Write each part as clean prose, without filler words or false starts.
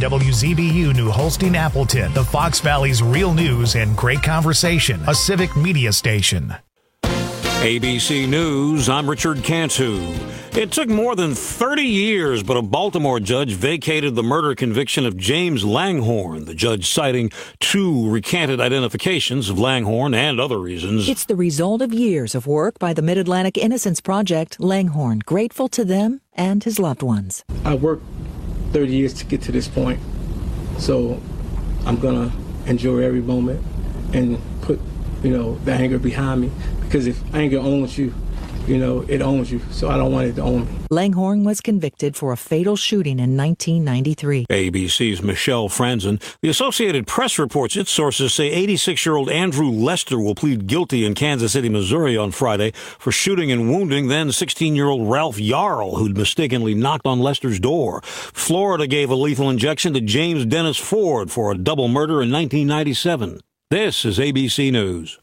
WZBU New Holstein Appleton, the Fox Valley's real news and great conversation, a civic media station. ABC News, I'm Richard Cantu. It took more than 30 years, but a Baltimore judge vacated the murder conviction of James Langhorne, the judge citing 2 recanted identifications of Langhorne and other reasons. It's the result of years of work by the Mid-Atlantic Innocence Project. Langhorne, grateful to them and his loved ones. I worked 30 years to get to this point, so I'm going to enjoy every moment and put, the anger behind me, because if anger owns you, it owns you, so I don't want it to own me. Langhorne was convicted for a fatal shooting in 1993. ABC's Michelle Franzen. The Associated Press reports its sources say 86-year-old Andrew Lester will plead guilty in Kansas City, Missouri on Friday for shooting and wounding then 16-year-old Ralph Yarl, who'd mistakenly knocked on Lester's door. Florida gave a lethal injection to James Dennis Ford for a double murder in 1997. This is ABC News.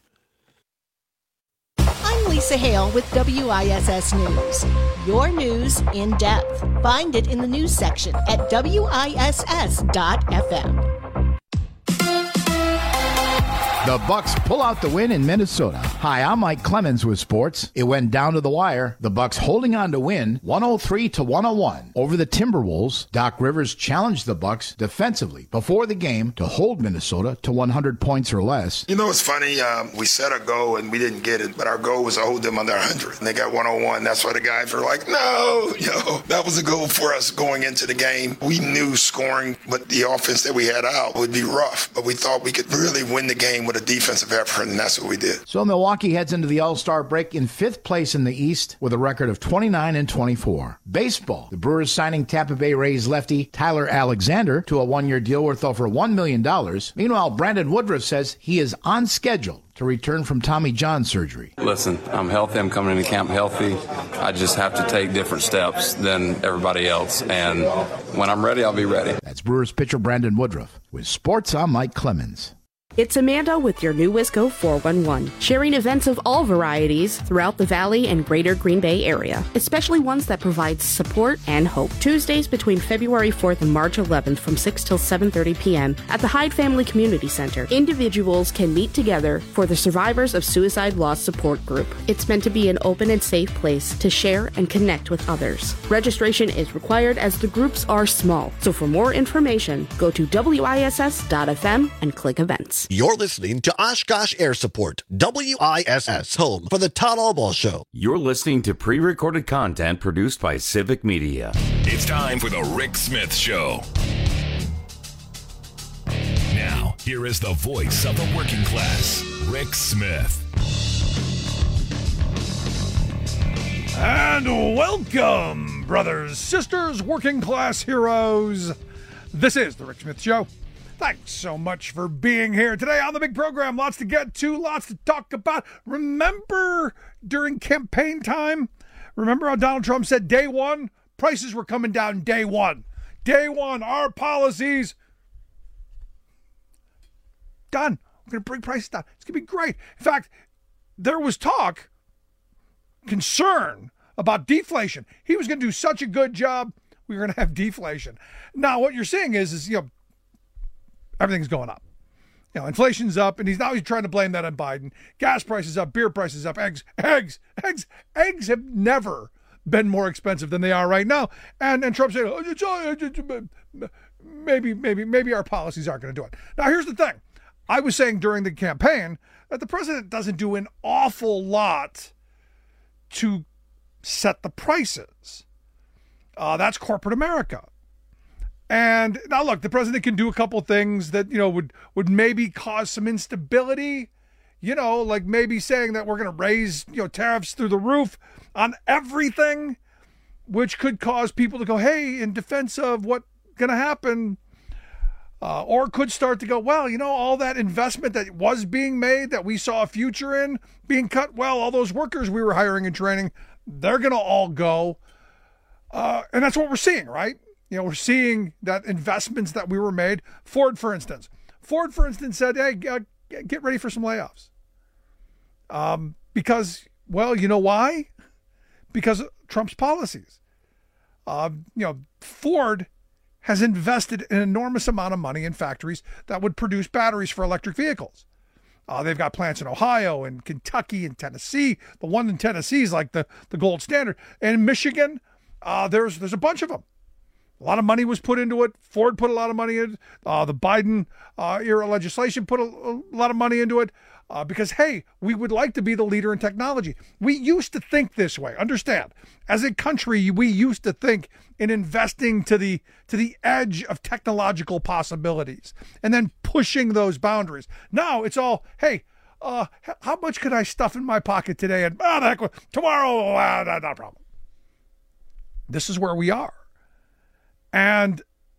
Lisa Hale with WISS News. Your news in depth. Find it in the news section at WISS.FM. The Bucks pull out the win in Minnesota. Hi, I'm Mike Clemens with sports. It went down to the wire. The Bucks holding on to win 103-101 over the Timberwolves. Doc Rivers challenged the Bucks defensively before the game to hold Minnesota to 100 points or less. It's funny. We set a goal and we didn't get it, but our goal was to hold them under 100. And they got 101. That's why the guys were like, no, that was a goal for us going into the game. We knew scoring, but the offense that we had out would be rough, but we thought we could really win the game with a defensive effort, and that's what we did. So Milwaukee heads into the All-Star break in 5th place in the East with a record of 29-24. Baseball. The Brewers signing Tampa Bay Rays lefty Tyler Alexander to a 1-year deal worth over $1 million. Meanwhile, Brandon Woodruff says he is on schedule to return from Tommy John surgery. Listen, I'm healthy. I'm coming into camp healthy. I just have to take different steps than everybody else. And when I'm ready, I'll be ready. That's Brewers pitcher Brandon Woodruff. With sports, I'm Mike Clemens. It's Amanda with your new Wisco 411, sharing events of all varieties throughout the Valley and greater Green Bay area, especially ones that provide support and hope. Tuesdays between February 4th and March 11th from 6 till 7:30 p.m. at the Hyde Family Community Center. Individuals can meet together for the Survivors of Suicide Loss Support Group. It's meant to be an open and safe place to share and connect with others. Registration is required as the groups are small. So for more information, go to WISS.FM and click events. You're listening to Oshkosh Air Support, WISS, home for the Todd Albaugh Show. You're listening to pre-recorded content produced by Civic Media. It's time for the Rick Smith Show. Now, here is the voice of the working class, Rick Smith. And welcome, brothers, sisters, working class heroes. This is the Rick Smith Show. Thanks so much for being here today on the big program. Lots to get to, lots to talk about. Remember during campaign time, remember how Donald Trump said day one, prices were coming down day one. Day one, our policies done. We're going to bring prices down. It's going to be great. In fact, there was talk, concern about deflation. He was going to do such a good job, we were going to have deflation. Now, what you're seeing is everything's going up. Inflation's up, and he's trying to blame that on Biden. Gas prices up, beer prices up, eggs have never been more expensive than they are right now. And Trump said, maybe our policies aren't going to do it. Now, here's the thing. I was saying during the campaign that the president doesn't do an awful lot to set the prices. That's corporate America. And now, look, the president can do a couple things that, would maybe cause some instability, like maybe saying that we're going to raise, tariffs through the roof on everything, which could cause people to go, hey, in defense of what's going to happen, or could start to go, well, all that investment that was being made, that we saw a future in being cut, well, all those workers we were hiring and training, they're going to all go. And that's what we're seeing, right? We're seeing that investments that we were made. Ford, for instance, said, hey, get ready for some layoffs. Because, well, you know why? Because of Trump's policies. Ford has invested an enormous amount of money in factories that would produce batteries for electric vehicles. They've got plants in Ohio and Kentucky and Tennessee. The one in Tennessee is like the gold standard. And in Michigan, there's a bunch of them. A lot of money was put into it. Ford put a lot of money in it. The Biden era legislation put a lot of money into it because, hey, we would like to be the leader in technology. We used to think this way. Understand, as a country, we used to think in investing to the edge of technological possibilities and then pushing those boundaries. Now it's all, hey, how much could I stuff in my pocket today? And the heck, tomorrow, not a problem. This is where we are. And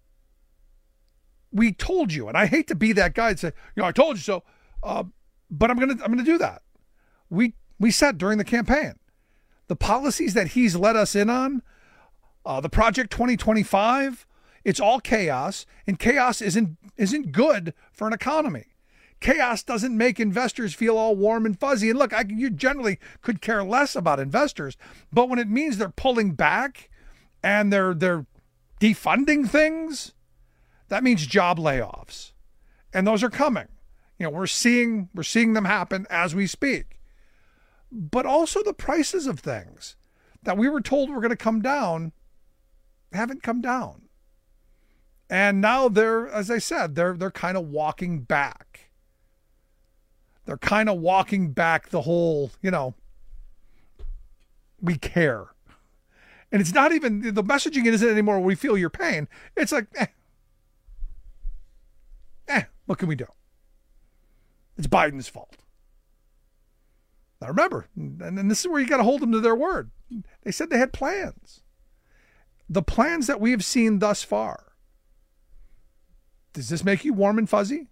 we told you, and I hate to be that guy and say, I told you so, but I'm gonna do that. We said during the campaign, the policies that he's let us in on, the Project 2025, it's all chaos, and chaos isn't good for an economy. Chaos doesn't make investors feel all warm and fuzzy. And look, you generally could care less about investors, but when it means they're pulling back and they're defunding things, that means job layoffs. And those are coming. We're seeing them happen as we speak. But also the prices of things that we were told were going to come down haven't come down. And now they're, as I said, they're kind of walking back. They're kind of walking back the whole, we care. And it's not even, the messaging isn't anymore, we feel your pain. It's like, what can we do? It's Biden's fault. Now remember, and this is where you got to hold them to their word. They said they had plans. The plans that we have seen thus far, does this make you warm and fuzzy?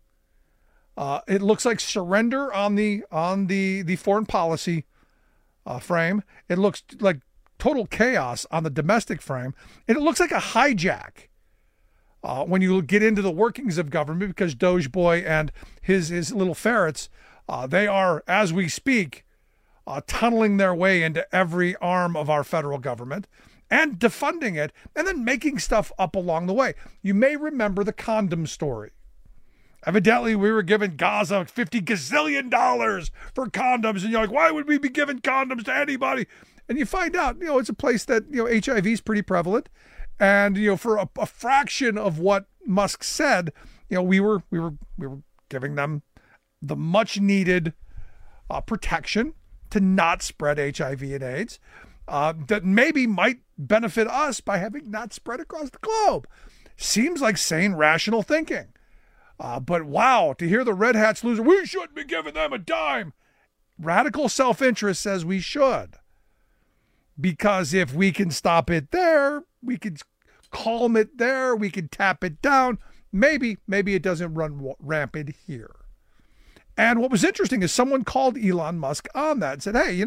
It looks like surrender on the foreign policy frame. It looks like total chaos on the domestic frame. And it looks like a hijack when you get into the workings of government, because Doge Boy and his little ferrets, they are, as we speak, tunneling their way into every arm of our federal government and defunding it and then making stuff up along the way. You may remember the condom story. Evidently, we were giving Gaza $50 gazillion for condoms. And you're like, why would we be giving condoms to anybody? And you find out, it's a place that, HIV is pretty prevalent. And, for a fraction of what Musk said, we were giving them the much needed protection to not spread HIV and AIDS that maybe might benefit us by having not spread across the globe. Seems like sane, rational thinking. But wow, to hear the Red Hats loser, we shouldn't be giving them a dime. Radical self-interest says we should. Because if we can stop it there, we could calm it there, we could tap it down. Maybe it doesn't run rampant here. And what was interesting is someone called Elon Musk on that and said, hey,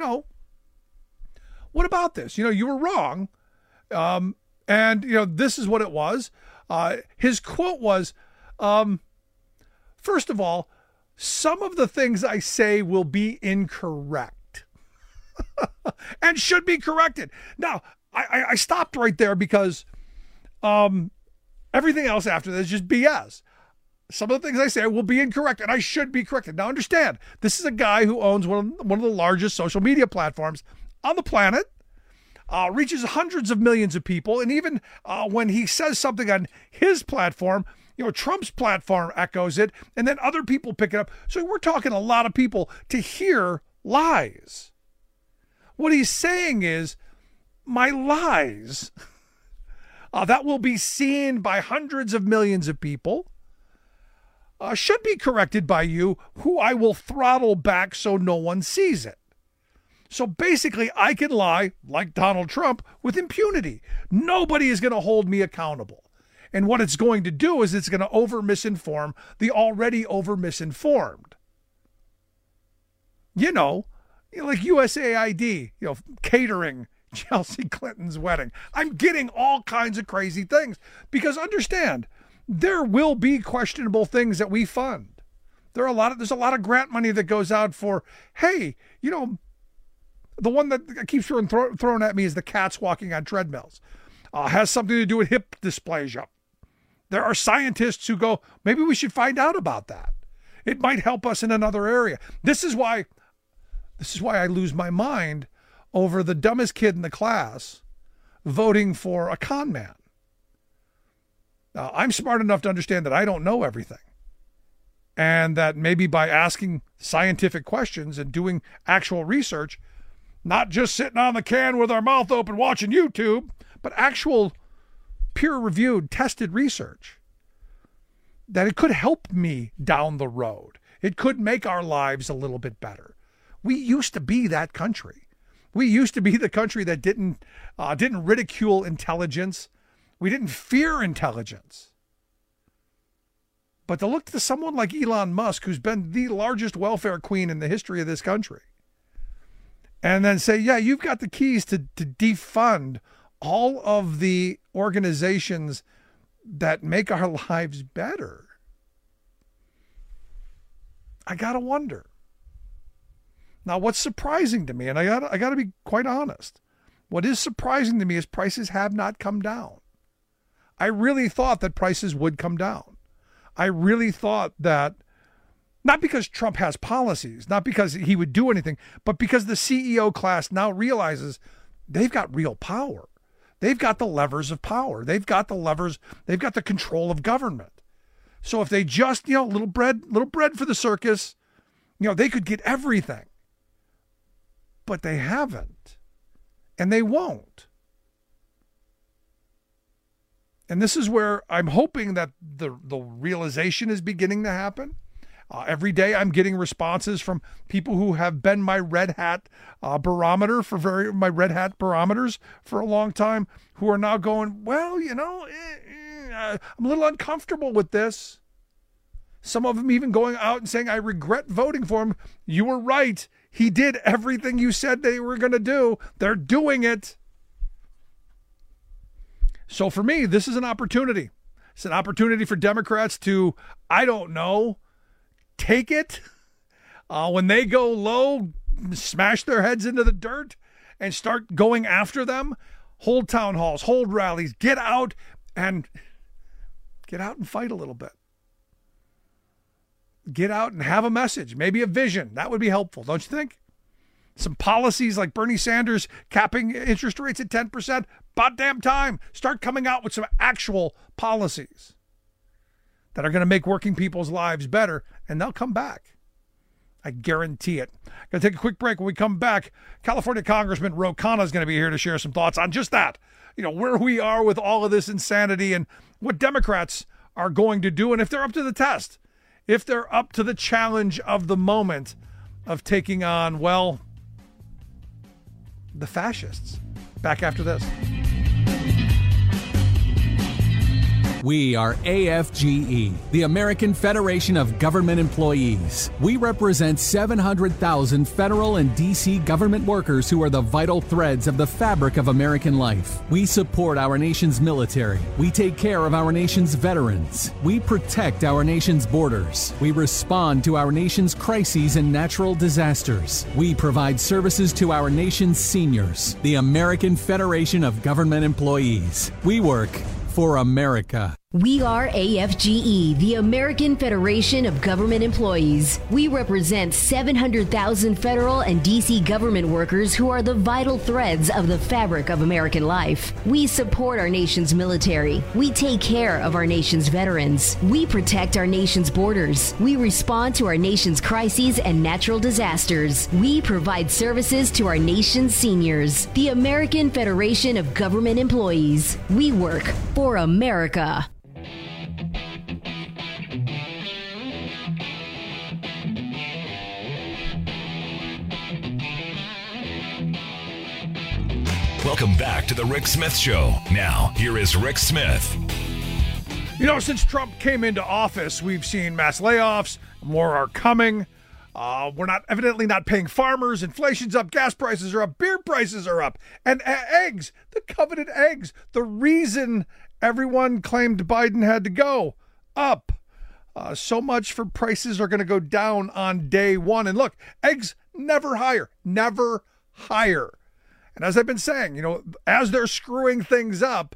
what about this? You were wrong. And this is what it was. His quote was, first of all, some of the things I say will be incorrect and should be corrected. Now, I stopped right there because everything else after this is just BS. Some of the things I say will be incorrect and I should be corrected. Now, understand, this is a guy who owns one of the largest social media platforms on the planet, reaches hundreds of millions of people. And even when he says something on his platform, Trump's platform echoes it, and then other people pick it up. So we're talking a lot of people to hear lies. What he's saying is, my lies that will be seen by hundreds of millions of people should be corrected by you, who I will throttle back so no one sees it. So basically, I can lie, like Donald Trump, with impunity. Nobody is going to hold me accountable. And what it's going to do is it's going to over-misinform the already over-misinformed. Like USAID, catering Chelsea Clinton's wedding. I'm getting all kinds of crazy things because understand, there will be questionable things that we fund. There's a lot of grant money that goes out for, hey, the one that keeps thrown at me is the cats walking on treadmills. Has something to do with hip dysplasia. There are scientists who go, maybe we should find out about that. It might help us in another area. This is why I lose my mind over the dumbest kid in the class voting for a con man. Now, I'm smart enough to understand that I don't know everything. And that maybe by asking scientific questions and doing actual research, not just sitting on the can with our mouth open watching YouTube, but actual peer-reviewed, tested research, that it could help me down the road. It could make our lives a little bit better. We used to be that country. We used to be the country that didn't ridicule intelligence. We didn't fear intelligence. But to look to someone like Elon Musk, who's been the largest welfare queen in the history of this country, and then say, yeah, you've got the keys to defund all of the organizations that make our lives better. I got to wonder. Now, what's surprising to me, and I got to be quite honest, what is surprising to me is prices have not come down. I really thought that prices would come down. I really thought that, not because Trump has policies, not because he would do anything, but because the CEO class now realizes they've got real power. They've got the levers of power. They've got the levers. They've got the control of government. So if they just, little bread for the circus, they could get everything. But they haven't. And they won't. And this is where I'm hoping that the realization is beginning to happen. Every day I'm getting responses from people who have been my Red Hat barometers for a long time, who are now going, well, I'm a little uncomfortable with this. Some of them even going out and saying, I regret voting for him. You were right. He did everything you said they were going to do. They're doing it. So for me, this is an opportunity. It's an opportunity for Democrats to, I don't know, take it. When they go low, smash their heads into the dirt and start going after them. Hold town halls, hold rallies, get out and fight a little bit. Get out and have a message, maybe a vision. That would be helpful, don't you think? Some policies like Bernie Sanders capping interest rates at 10%. About damn time. Start coming out with some actual policies that are going to make working people's lives better, and they'll come back. I guarantee it. Going to take a quick break. When we come back, California Congressman Ro Khanna is going to be here to share some thoughts on just that. Where we are with all of this insanity and what Democrats are going to do, and if they're up to the test, if they're up to the challenge of the moment of taking on, well, the fascists. Back after this. We are AFGE, the American Federation of Government Employees. We represent 700,000 federal and D.C. government workers who are the vital threads of the fabric of American life. We support our nation's military. We take care of our nation's veterans. We protect our nation's borders. We respond to our nation's crises and natural disasters. We provide services to our nation's seniors. The American Federation of Government Employees. We work for America. We are AFGE, the American Federation of Government Employees. We represent 700,000 federal and D.C. government workers who are the vital threads of the fabric of American life. We support our nation's military. We take care of our nation's veterans. We protect our nation's borders. We respond to our nation's crises and natural disasters. We provide services to our nation's seniors. The American Federation of Government Employees. We work for America. Welcome back to the Rick Smith Show. Now, here is Rick Smith. Since Trump came into office, we've seen mass layoffs. More are coming. We're evidently not paying farmers. Inflation's up. Gas prices are up. Beer prices are up. And eggs, the coveted eggs, the reason everyone claimed Biden had to go, up. So much for prices are going to go down on day one. And look, eggs never higher. Never higher. And as I've been saying, as they're screwing things up,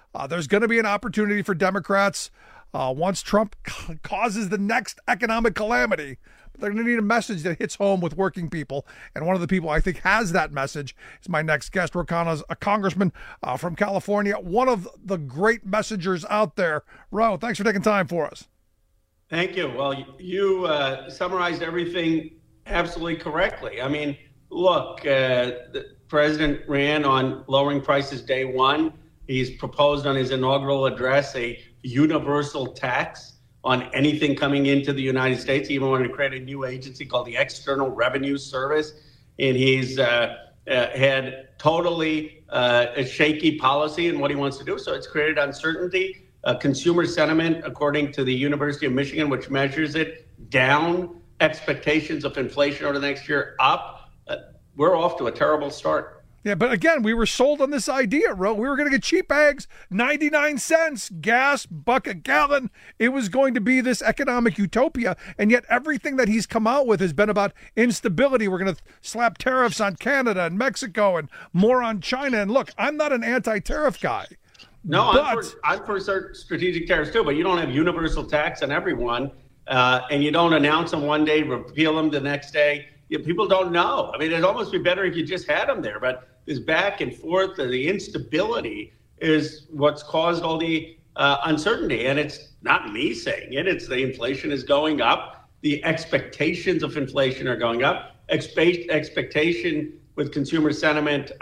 There's going to be an opportunity for Democrats once Trump causes the next economic calamity. They're going to need a message that hits home with working people. And one of the people I think has that message is my next guest. Ro Khanna's a congressman from California, one of the great messengers out there. Ro, thanks for taking time for us. Thank you. Well, you summarized everything absolutely correctly. I mean, look, the president ran on lowering prices day one. He's proposed on his inaugural address a universal tax on anything coming into the United States. He even wanted to create a new agency called the External Revenue Service. And he's had totally a shaky policy in what he wants to do. So it's created uncertainty. Consumer sentiment, according to the University of Michigan, which measures it, down. Expectations of inflation over the next year up. We're off to a terrible start. Yeah, but again, we were sold on this idea, Ro. We were going to get cheap eggs, 99 cents, gas, buck a gallon. It was going to be this economic utopia, and yet everything that he's come out with has been about instability. We're going to slap tariffs on Canada and Mexico and more on China. And look, I'm not an anti-tariff guy. No, I'm for strategic tariffs too, but you don't have universal tax on everyone, and you don't announce them one day, repeal them the next day. People don't know. I mean, it'd almost be better if you just had them there, but this back and forth, the instability is what's caused all the uncertainty. And it's not me saying it. It's the inflation is going up. The expectations of inflation are going up. Expectation with consumer sentiment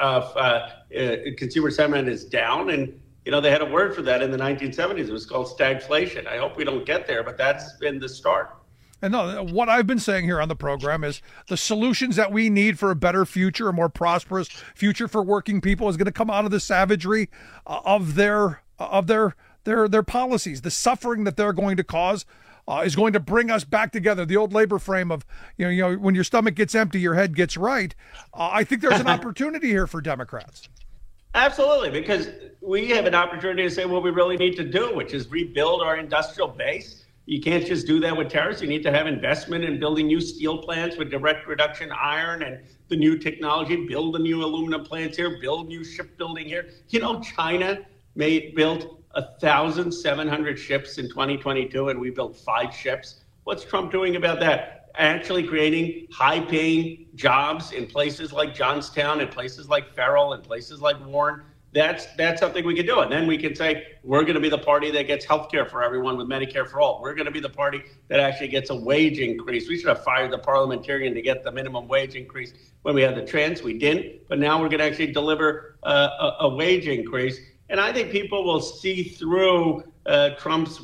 is down. And, you know, they had a word for that in the 1970s. It was called stagflation. I hope we don't get there, but that's been the start. And no, what I've been saying here on the program is the solutions that we need for a better future, a more prosperous future for working people, is going to come out of the savagery of their policies. The suffering that they're going to cause is going to bring us back together. The old labor frame of, you know, when your stomach gets empty, your head gets right. I think there's an opportunity here for Democrats. Absolutely, because we have an opportunity to say what we really need to do, which is rebuild our industrial base. You can't just do that with tariffs. You need to have investment in building new steel plants with direct reduction iron and the new technology, build the new aluminum plants here, build new shipbuilding here. You know, China built 1,700 ships in 2022, and we built 5 ships. What's Trump doing about that? Actually creating high-paying jobs in places like Johnstown, in places like Farrell, in places like Warren. That's something we can do. And then we can say, we're going to be the party that gets health care for everyone with Medicare for all. We're going to be the party that actually gets a wage increase. We should have fired the parliamentarian to get the minimum wage increase when we had the chance. We didn't. But now we're going to actually deliver a wage increase. And I think people will see through Trump's,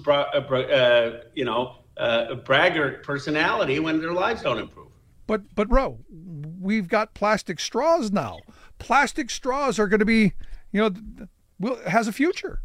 braggart personality when their lives don't improve. But Ro, we've got plastic straws now. Plastic straws are going to be, has a future.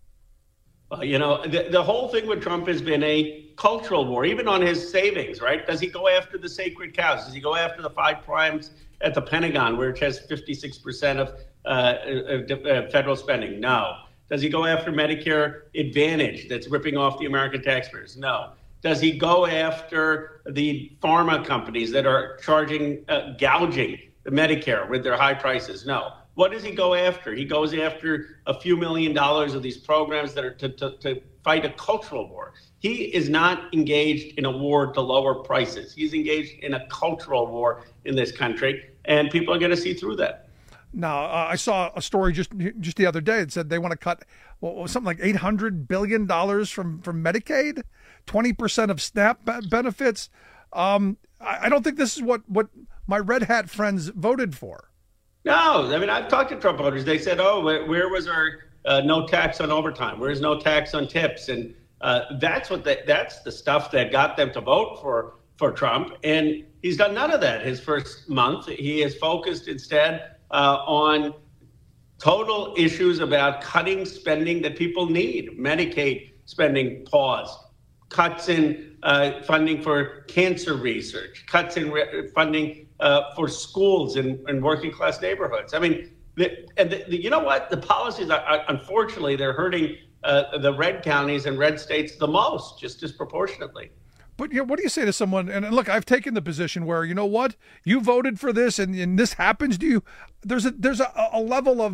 The whole thing with Trump has been a cultural war, even on his savings, right? Does he go after the sacred cows? Does he go after the 5 primes at the Pentagon, where it has 56% of federal spending? No. Does he go after Medicare Advantage that's ripping off the American taxpayers? No. Does he go after the pharma companies that are gouging the Medicare with their high prices? No. What does he go after? He goes after a few $1 million of these programs that are to fight a cultural war. He is not engaged in a war to lower prices. He's engaged in a cultural war in this country, and people are going to see through that. Now, I saw a story just the other day that said they want to cut something like $800 billion from Medicaid, 20% of SNAP benefits. I don't think this is what my red hat friends voted for. No, I mean, I've talked to Trump voters. They said, where was our no tax on overtime? Where's no tax on tips? And that's the stuff that got them to vote for Trump. And he's done none of that his first month. He is focused instead on total issues about cutting spending that people need. Medicaid spending pause, cuts in funding for cancer research, cuts in funding for schools in working class neighborhoods. I mean, you know what? The policies, unfortunately, they're hurting the red counties and red states the most, just disproportionately. But what do you say to someone? And look, I've taken the position where, you know what, you voted for this, and this happens to you. There's a level of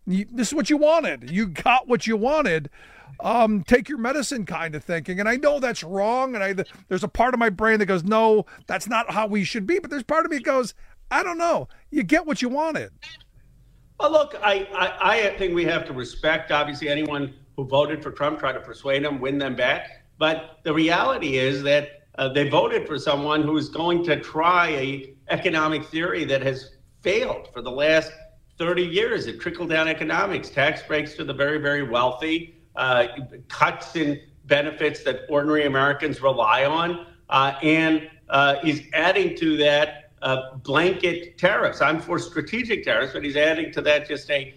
This is what you wanted. You got what you wanted. Take your medicine kind of thinking. And I know that's wrong. And there's a part of my brain that goes, no, that's not how we should be. But there's part of me that goes, I don't know. You get what you wanted. Well, look, I think we have to respect, obviously, anyone who voted for Trump, try to persuade them, win them back. But the reality is that they voted for someone who is going to try a economic theory that has failed for the last 30 years. It trickle-down economics, tax breaks to the very, very wealthy, cuts in benefits that ordinary Americans rely on, and he's adding to that blanket tariffs. I'm for strategic tariffs, but he's adding to that just an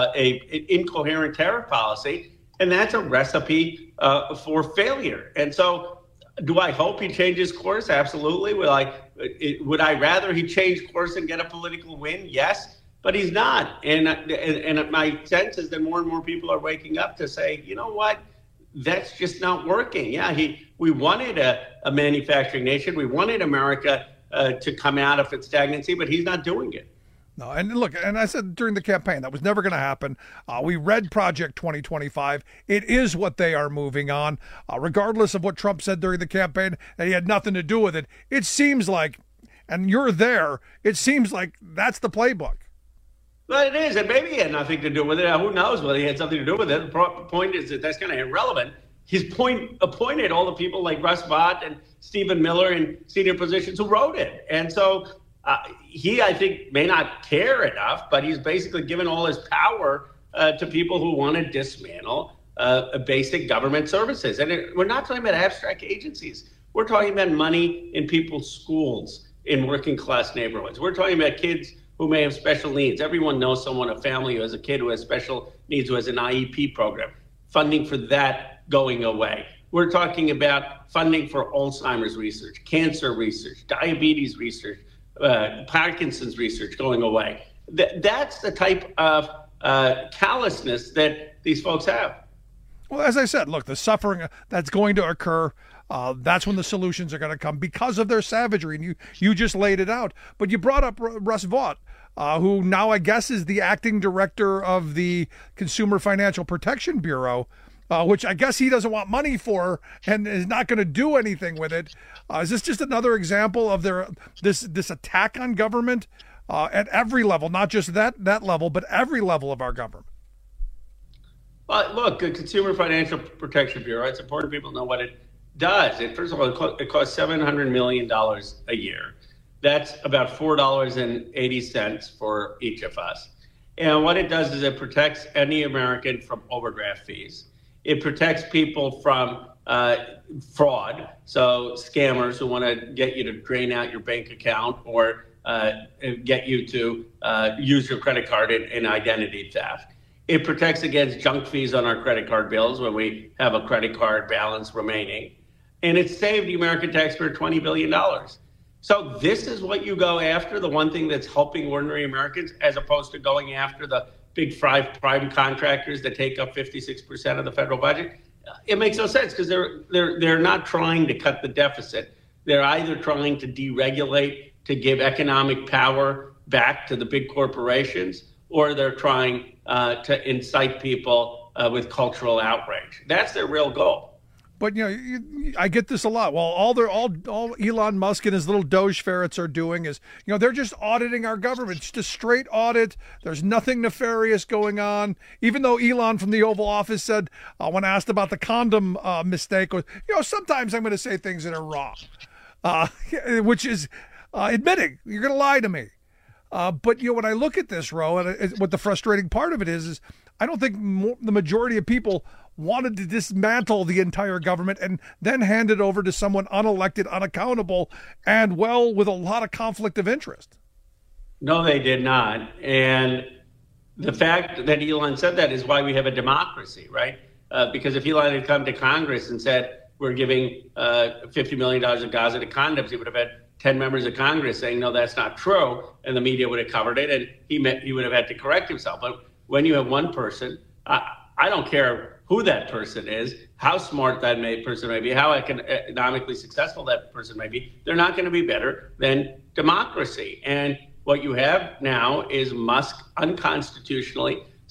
incoherent tariff policy, and that's a recipe for failure. And so, do I hope he changes course? Absolutely. Would I rather he change course and get a political win? Yes, but he's not. And my sense is that more and more people are waking up to say, you know what? That's just not working. Yeah, we wanted a manufacturing nation. We wanted America to come out of its stagnancy, but he's not doing it. No, and look, and I said during the campaign, that was never going to happen. We read Project 2025. It is what they are moving on. Regardless of what Trump said during the campaign, that he had nothing to do with it, it seems like, and you're there, it seems like that's the playbook. Well, it is, and maybe he had nothing to do with it. Who knows whether he had something to do with it. The point is that that's kind of irrelevant. He's appointed all the people like Russ Vought and Stephen Miller in senior positions who wrote it. And so he, I think, may not care enough, but he's basically given all his power to people who want to dismantle basic government services. And we're not talking about abstract agencies. We're talking about money in people's schools in working class neighborhoods. We're talking about kids who may have special needs. Everyone knows someone, a family who has a kid who has special needs, who has an IEP program. Funding for that going away. We're talking about funding for Alzheimer's research, cancer research, diabetes research, Parkinson's research going away. That's the type of callousness that these folks have. Well, as I said, look, the suffering that's going to occur, that's when the solutions are going to come because of their savagery. And you just laid it out. But you brought up Russ Vought, who now I guess is the acting director of the Consumer Financial Protection Bureau, which I guess he doesn't want money for and is not going to do anything with it. Is this just another example of this attack on government at every level, not just that level, but every level of our government? Well, look, the Consumer Financial Protection Bureau, it's important people know what it does. First of all, it costs $700 million a year. That's about $4.80 for each of us. And what it does is it protects any American from overdraft fees. It protects people from fraud, so scammers who want to get you to drain out your bank account or get you to use your credit card in identity theft. It protects against junk fees on our credit card bills when we have a credit card balance remaining. And it saved the American taxpayer $20 billion. So this is what you go after, the one thing that's helping ordinary Americans, as opposed to going after the big five prime contractors that take up 56% of the federal budget. It makes no sense because they're not trying to cut the deficit. They're either trying to deregulate to give economic power back to the big corporations, or they're trying to incite people with cultural outrage. That's their real goal. But, I get this a lot. Well, all Elon Musk and his little Doge ferrets are doing is, they're just auditing our government. Just a straight audit. There's nothing nefarious going on. Even though Elon from the Oval Office said, when asked about the condom mistake, was, sometimes I'm going to say things that are wrong, which is admitting you're going to lie to me. But, when I look at this, Ro, and what the frustrating part of it is I don't think the majority of people wanted to dismantle the entire government and then hand it over to someone unelected, unaccountable, and, with a lot of conflict of interest. No, they did not. And the fact that Elon said that is why we have a democracy, right? Because if Elon had come to Congress and said, we're giving $50 million of Gaza to condoms, he would have had 10 members of Congress saying, no, that's not true. And the media would have covered it, and he would have had to correct himself. But when you have one person, I don't care who that person is, how smart that person may be, how economically successful that person may be, they're not going to be better than democracy. And what you have now is Musk unconstitutionally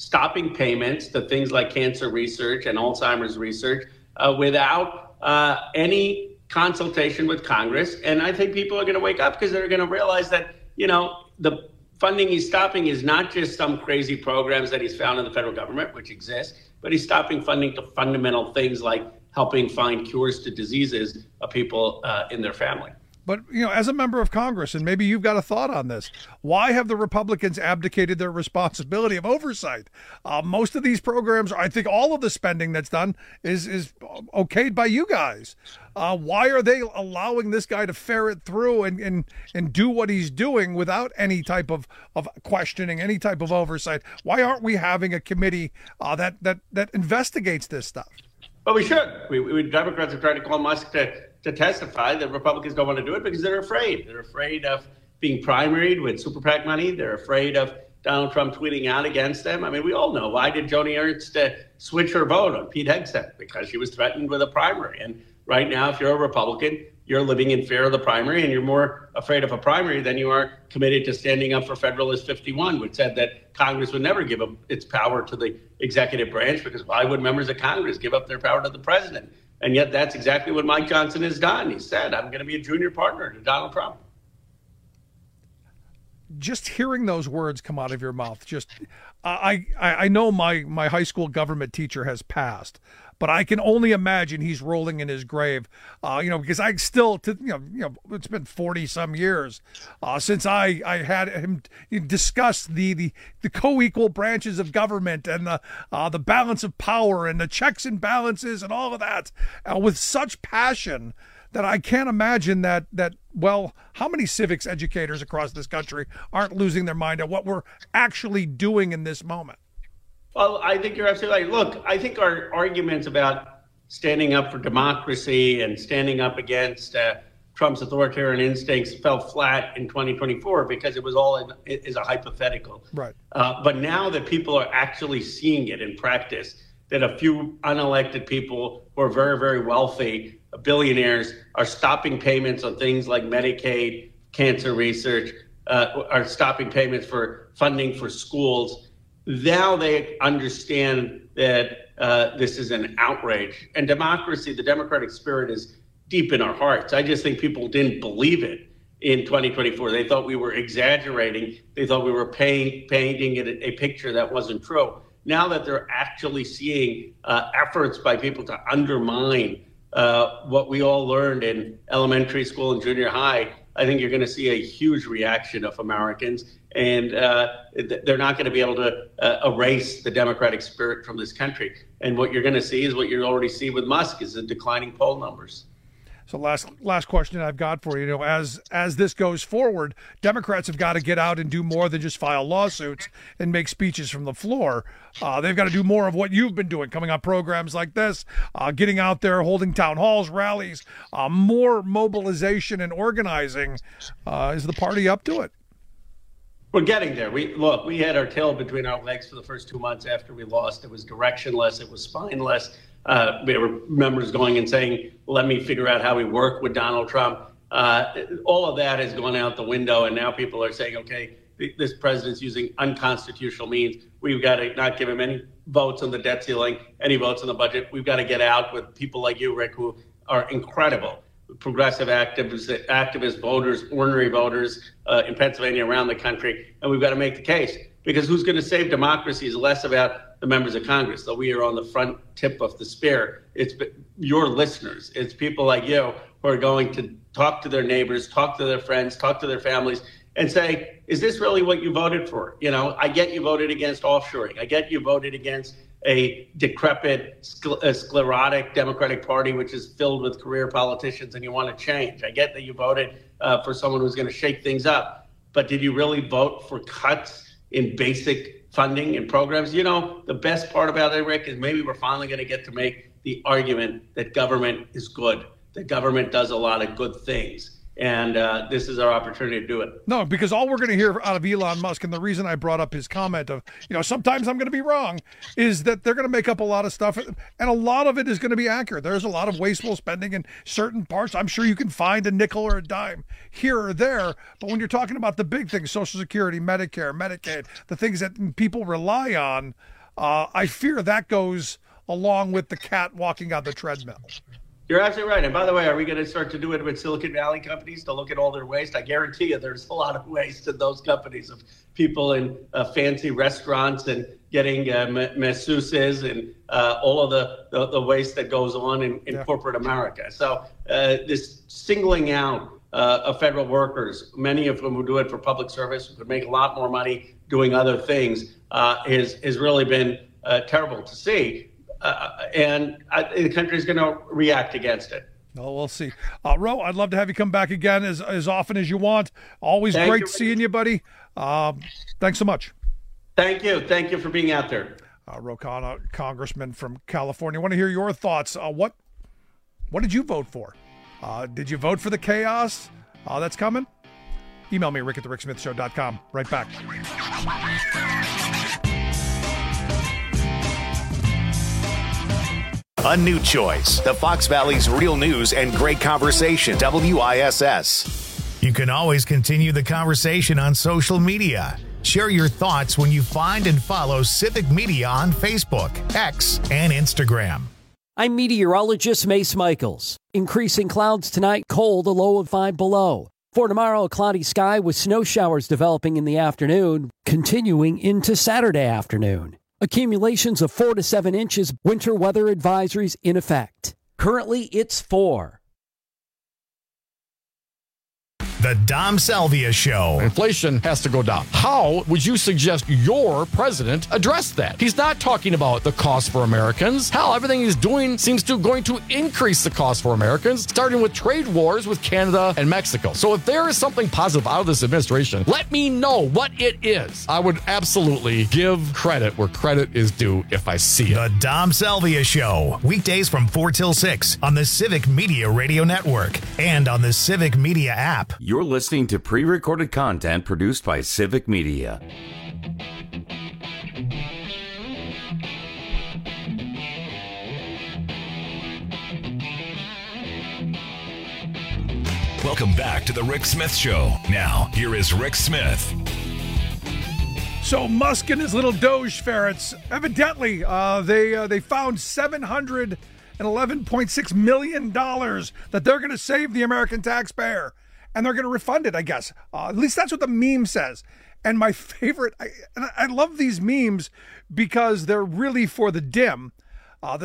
stopping payments to things like cancer research and Alzheimer's research without any consultation with Congress. And I think people are going to wake up because they're going to realize that, the funding he's stopping is not just some crazy programs that he's found in the federal government, which exist, but he's stopping funding to fundamental things like helping find cures to diseases of people in their family. But, as a member of Congress, and maybe you've got a thought on this, why have the Republicans abdicated their responsibility of oversight? Most of these programs, I think all of the spending that's done is okayed by you guys. Why are they allowing this guy to ferret through and do what he's doing without any type of questioning, any type of oversight? Why aren't we having a committee that investigates this stuff? Well, we should. We Democrats have tried to call Musk to testify. The Republicans don't want to do it because they're afraid. They're afraid of being primaried with super PAC money. They're afraid of Donald Trump tweeting out against them. I mean, we all know, why did Joni Ernst switch her vote on Pete Hegseth? Because she was threatened with a primary. And right now, if you're a Republican, you're living in fear of the primary, and you're more afraid of a primary than you are committed to standing up for Federalist 51, which said that Congress would never give up its power to the executive branch, because why would members of Congress give up their power to the president? And yet that's exactly what Mike Johnson has done. He said, I'm going to be a junior partner to Donald Trump. Just hearing those words come out of your mouth, I know my high school government teacher has passed, but I can only imagine he's rolling in his grave, because I still, it's been 40 some years since I had him discuss the co-equal branches of government and the balance of power and the checks and balances and all of that with such passion that I can't imagine that how many civics educators across this country aren't losing their mind at what we're actually doing in this moment? Well, I think you're absolutely right. Look, I think our arguments about standing up for democracy and standing up against Trump's authoritarian instincts fell flat in 2024 because it was all is a hypothetical. Right. But now that people are actually seeing it in practice, that a few unelected people who are very, very wealthy, billionaires, are stopping payments on things like Medicaid, cancer research, are stopping payments for funding for schools. Now they understand that this is an outrage. And democracy, the democratic spirit, is deep in our hearts. I just think people didn't believe it in 2024. They thought we were exaggerating. They thought we were painting a picture that wasn't true. Now that they're actually seeing efforts by people to undermine what we all learned in elementary school and junior high, I think you're going to see a huge reaction of Americans, and they're not going to be able to erase the democratic spirit from this country. And what you're going to see is what you already see with Musk, is the declining poll numbers. So last question I've got for you. As this goes forward, Democrats have got to get out and do more than just file lawsuits and make speeches from the floor. They've got to do more of what you've been doing, coming on programs like this, getting out there, holding town halls, rallies, more mobilization and organizing. Is the party up to it? We're getting there. We had our tail between our legs for the first 2 months after we lost. It was directionless. It was spineless. There were members going and saying, let me figure out how we work with Donald Trump. All of that has gone out the window, and now people are saying, okay, this president's using unconstitutional means. We've got to not give him any votes on the debt ceiling, any votes on the budget. We've got to get out with people like you, Rick, who are incredible. Progressive activist voters, ordinary voters in Pennsylvania, around the country, and we've got to make the case. Because who's going to save democracy is less about the members of Congress, though we are on the front tip of the spear. It's your listeners. It's people like you who are going to talk to their neighbors, talk to their friends, talk to their families, and say, is this really what you voted for? I get you voted against offshoring. I get you voted against a decrepit, sclerotic Democratic Party, which is filled with career politicians, and you want to change. I get that you voted for someone who's going to shake things up. But did you really vote for cuts in basic funding and programs? The best part about it, Rick, is maybe we're finally going to get to make the argument that government is good, that government does a lot of good things. And this is our opportunity to do it. No, because all we're going to hear out of Elon Musk, and the reason I brought up his comment of, sometimes I'm going to be wrong, is that they're going to make up a lot of stuff, and a lot of it is going to be accurate. There's a lot of wasteful spending in certain parts. I'm sure you can find a nickel or a dime here or there, but when you're talking about the big things, Social Security, Medicare, Medicaid, the things that people rely on, I fear that goes along with the cat walking on the treadmill. You're absolutely right. And by the way, are we going to start to do it with Silicon Valley companies to look at all their waste? I guarantee you there's a lot of waste in those companies of people in fancy restaurants and getting masseuses and all of the waste that goes on in corporate America. So this singling out of federal workers, many of whom who do it for public service, who could make a lot more money doing other things, has really been terrible to see. And the country is going to react against it. Oh, we'll see. Ro, I'd love to have you come back again as often as you want. Always great seeing you, buddy. Thanks so much. Thank you. Thank you for being out there. Ro Khanna, congressman from California. I want to hear your thoughts. What did you vote for? Did you vote for the chaos that's coming? Email me, rick@thericksmithshow.com. Right back. A new choice. The Fox Valley's real news and great conversation. WISS. You can always continue the conversation on social media. Share your thoughts when you find and follow Civic Media on Facebook, X, and Instagram. I'm meteorologist Mace Michaels. Increasing clouds tonight, cold, a low of 5 below. For tomorrow, a cloudy sky with snow showers developing in the afternoon, continuing into Saturday afternoon. Accumulations of 4 to 7 inches, winter weather advisories in effect. Currently, it's 4. The Dom Salvia Show. Inflation has to go down. How would you suggest your president address that? He's not talking about the cost for Americans. Hell, everything he's doing seems to going to increase the cost for Americans, starting with trade wars with Canada and Mexico. So if there is something positive out of this administration, let me know what it is. I would absolutely give credit where credit is due if I see it. The Dom Salvia Show. Weekdays from 4 till 6 on the Civic Media Radio Network and on the Civic Media app. You're listening to pre-recorded content produced by Civic Media. Welcome back to the Rick Smith Show. Now, here is Rick Smith. So Musk and his little Doge ferrets, evidently, they found $711.6 million that they're going to save the American taxpayer. And they're going to refund it, I guess. At least that's what the meme says. And my favorite, I love these memes because they're really for the dim. The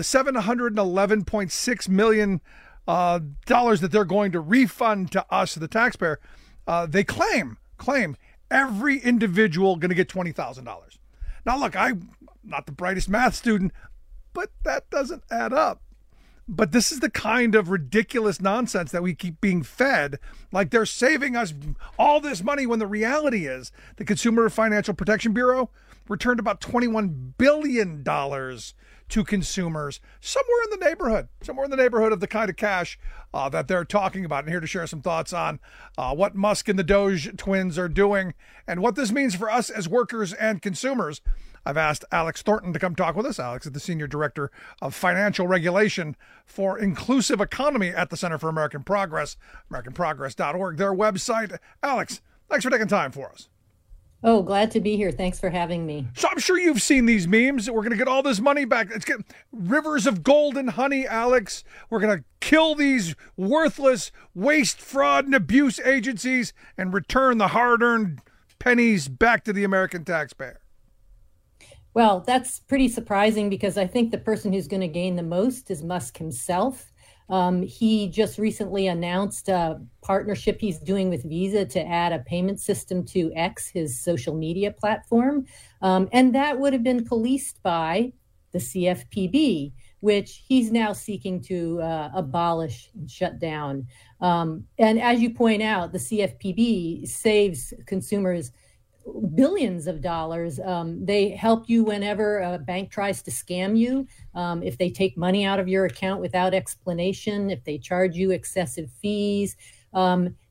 $711.6 million that they're going to refund to us, the taxpayer, they claim every individual going to get $20,000. Now, look, I'm not the brightest math student, but that doesn't add up. But this is the kind of ridiculous nonsense that we keep being fed, like they're saving us all this money when the reality is the Consumer Financial Protection Bureau returned about $21 billion to consumers, somewhere in the neighborhood of the kind of cash that they're talking about. And here to share some thoughts on what Musk and the Doge twins are doing and what this means for us as workers and consumers. I've asked Alex Thornton to come talk with us. Alex is the Senior Director of Financial Regulation for Inclusive Economy at the Center for American Progress, AmericanProgress.org, their website. Alex, thanks for taking time for us. Oh, glad to be here. Thanks for having me. So I'm sure you've seen these memes. We're going to get all this money back. It's getting rivers of gold and honey, Alex. We're going to kill these worthless waste, fraud, and abuse agencies and return the hard-earned pennies back to the American taxpayer. Well, that's pretty surprising because I think the person who's going to gain the most is Musk himself. He just recently announced a partnership he's doing with Visa to add a payment system to X, his social media platform. And that would have been policed by the CFPB, which he's now seeking to abolish and shut down. And as you point out, the CFPB saves consumers billions of dollars. They help you whenever a bank tries to scam you. If they take money out of your account without explanation, if they charge you excessive fees,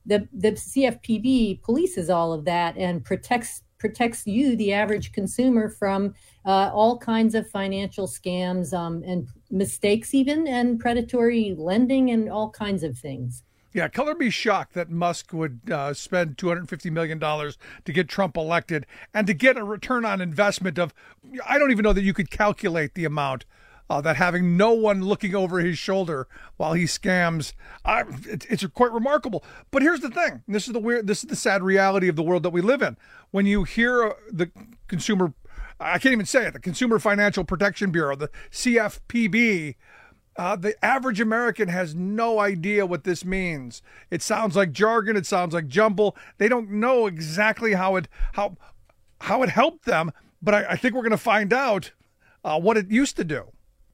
the CFPB polices all of that and protects you, the average consumer, from all kinds of financial scams and mistakes even, and predatory lending and all kinds of things. Yeah, color me shocked that Musk would spend $250 million to get Trump elected and to get a return on investment of, I don't even know that you could calculate the amount that having no one looking over his shoulder while he scams. It's quite remarkable. But here's the thing. This is the sad reality of the world that we live in. When you hear the consumer, I can't even say it, the Consumer Financial Protection Bureau, the CFPB, the average American has no idea what this means. It sounds like jargon. It sounds like jumble. They don't know exactly how it helped them. But I think we're going to find out what it used to do.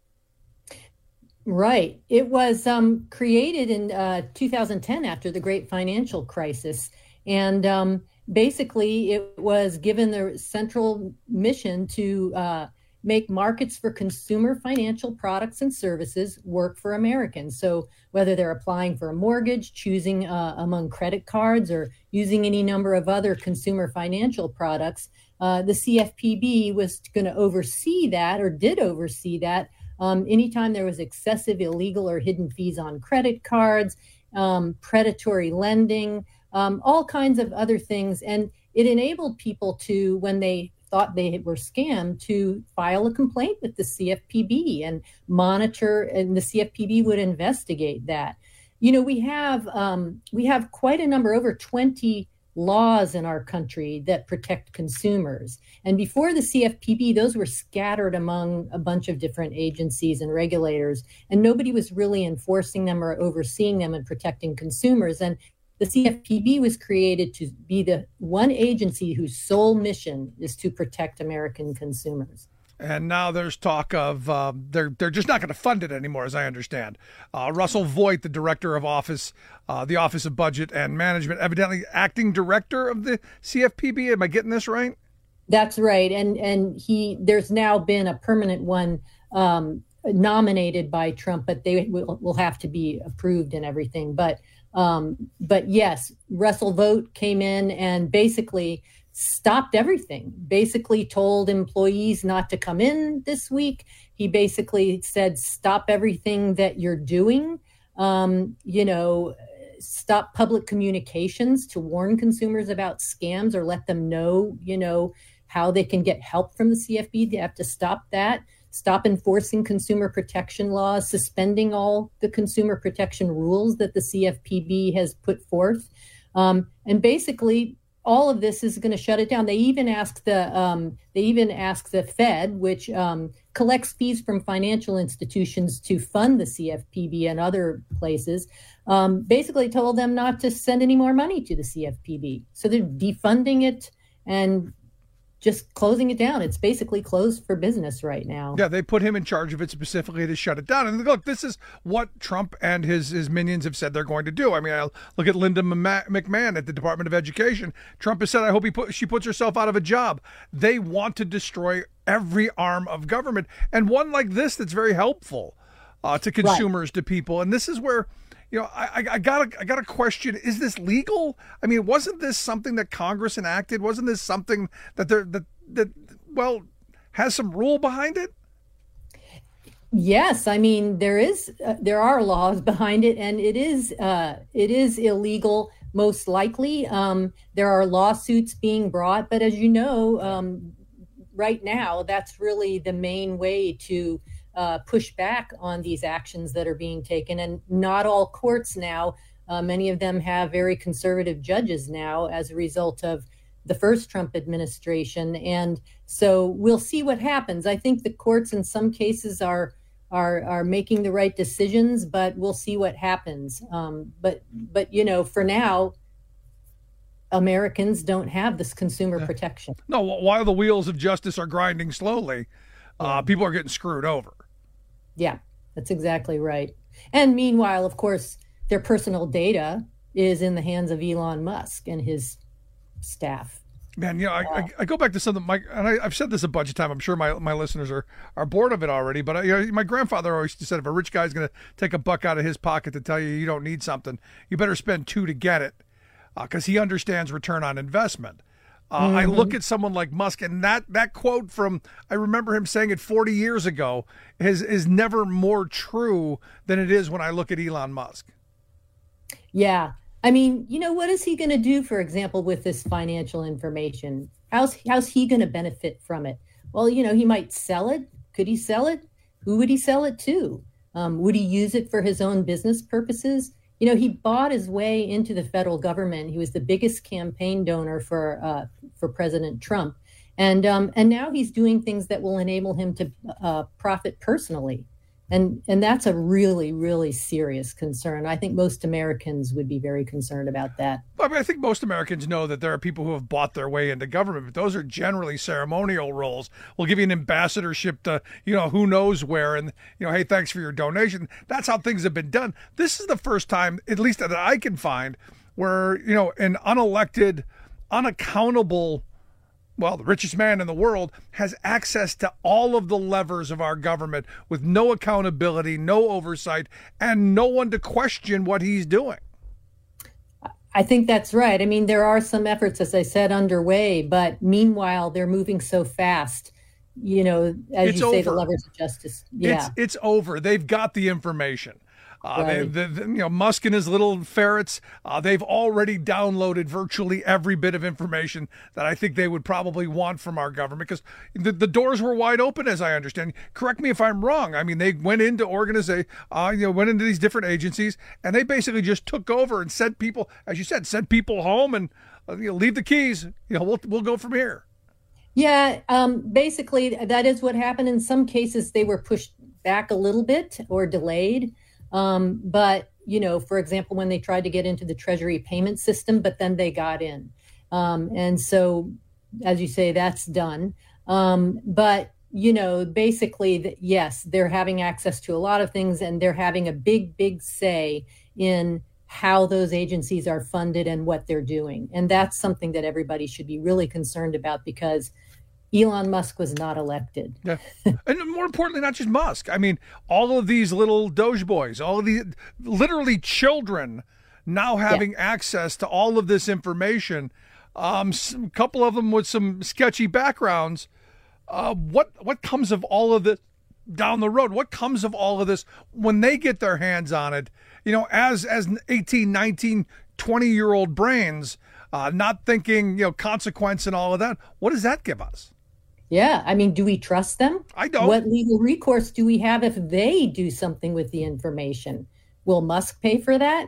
Right. It was created in 2010 after the great financial crisis. And basically, it was given the central mission to make markets for consumer financial products and services work for Americans. So whether they're applying for a mortgage, choosing among credit cards, or using any number of other consumer financial products, the CFPB was going to oversee that, or did oversee that, anytime there was excessive, illegal, or hidden fees on credit cards, predatory lending, all kinds of other things. And it enabled people to, when they thought they were scammed, to file a complaint with the CFPB and monitor, and the CFPB would investigate that. You know, we have quite a number, over 20 laws in our country that protect consumers. And before the CFPB, those were scattered among a bunch of different agencies and regulators, and nobody was really enforcing them or overseeing them and protecting consumers. And the CFPB was created to be the one agency whose sole mission is to protect American consumers. And now there's talk of they're just not going to fund it anymore, as I understand. Russell Voigt, the director of the Office of Budget and Management, evidently acting director of the CFPB. Am I getting this right? That's right. And there's now been a permanent one nominated by Trump, but they will have to be approved and everything. But yes, Russell Voigt came in and basically stopped everything, basically told employees not to come in this week. He basically said, stop everything that you're doing, stop public communications to warn consumers about scams or let them know, how they can get help from the CFPB. They have to stop that. Stop enforcing consumer protection laws, suspending all the consumer protection rules that the CFPB has put forth. And basically, all of this is going to shut it down. They even asked the Fed, which collects fees from financial institutions to fund the CFPB and other places, basically told them not to send any more money to the CFPB. So they're defunding it and just closing it down. It's basically closed for business right now. Yeah, they put him in charge of it specifically to shut it down. And look, this is what Trump and his minions have said they're going to do. I mean, I look at Linda McMahon at the Department of Education. Trump has said, I hope she puts herself out of a job. They want to destroy every arm of government, and one like this that's very helpful to consumers, right, to people. And this is where, I gotta question: is this legal? I mean, wasn't this something that Congress enacted? Wasn't this something that has some rule behind it? Yes, I mean there are laws behind it, and it is illegal most likely. There are lawsuits being brought, but as you know, right now that's really the main way to push back on these actions that are being taken. And not all courts now, many of them have very conservative judges now as a result of the first Trump administration. And so we'll see what happens. I think the courts in some cases are making the right decisions, but we'll see what happens. But for now, Americans don't have this consumer protection. No, while the wheels of justice are grinding slowly, people are getting screwed over. Yeah, that's exactly right. And meanwhile, of course, their personal data is in the hands of Elon Musk and his staff. Man, I go back to something, Mike, and I've said this a bunch of times. I'm sure my listeners are bored of it already. But my grandfather always said, if a rich guy's going to take a buck out of his pocket to tell you don't need something, you better spend $2 to get it. because he understands return on investment. I look at someone like Musk, and that quote from, I remember him saying it 40 years ago, is never more true than it is when I look at Elon Musk. Yeah. I mean, what is he going to do, for example, with this financial information? How's he going to benefit from it? Well, he might sell it. Could he sell it? Who would he sell it to? Would he use it for his own business purposes? He bought his way into the federal government. He was the biggest campaign donor for President Trump. And now he's doing things that will enable him to profit personally. And that's a really, really serious concern. I think most Americans would be very concerned about that. I think most Americans know that there are people who have bought their way into government, but those are generally ceremonial roles. We'll give you an ambassadorship to, who knows where, and, hey, thanks for your donation. That's how things have been done. This is the first time, at least that I can find, where, an unelected, unaccountable, the richest man in the world has access to all of the levers of our government with no accountability, no oversight, and no one to question what he's doing. I think that's right. I mean, there are some efforts, as I said, underway, but meanwhile, they're moving so fast, as it's you say, over. the levers of justice. Yeah. It's over. They've got the information. Right. Musk and his little ferrets, they've already downloaded virtually every bit of information that I think they would probably want from our government, because the doors were wide open, as I understand. Correct me if I'm wrong. I mean, they went into went into these different agencies, and they basically just took over and sent people, as you said, sent people home and leave the keys. We'll go from here. Yeah, basically that is what happened. In some cases, they were pushed back a little bit or delayed. But, for example, when they tried to get into the Treasury payment system, but then they got in. And so, as you say, that's done. But, basically, yes, they're having access to a lot of things, and they're having a big, big say in how those agencies are funded and what they're doing. And that's something that everybody should be really concerned about, because Elon Musk was not elected. Yeah. And more importantly, not just Musk. I mean, all of these little Doge boys, all of the literally children now having access to all of this information. A couple of them with some sketchy backgrounds. What comes of all of this down the road? What comes of all of this when they get their hands on it? As 18, 19, 20-year-old brains, not thinking, consequence and all of that. What does that give us? Yeah. I mean, do we trust them? I don't. What legal recourse do we have if they do something with the information? Will Musk pay for that?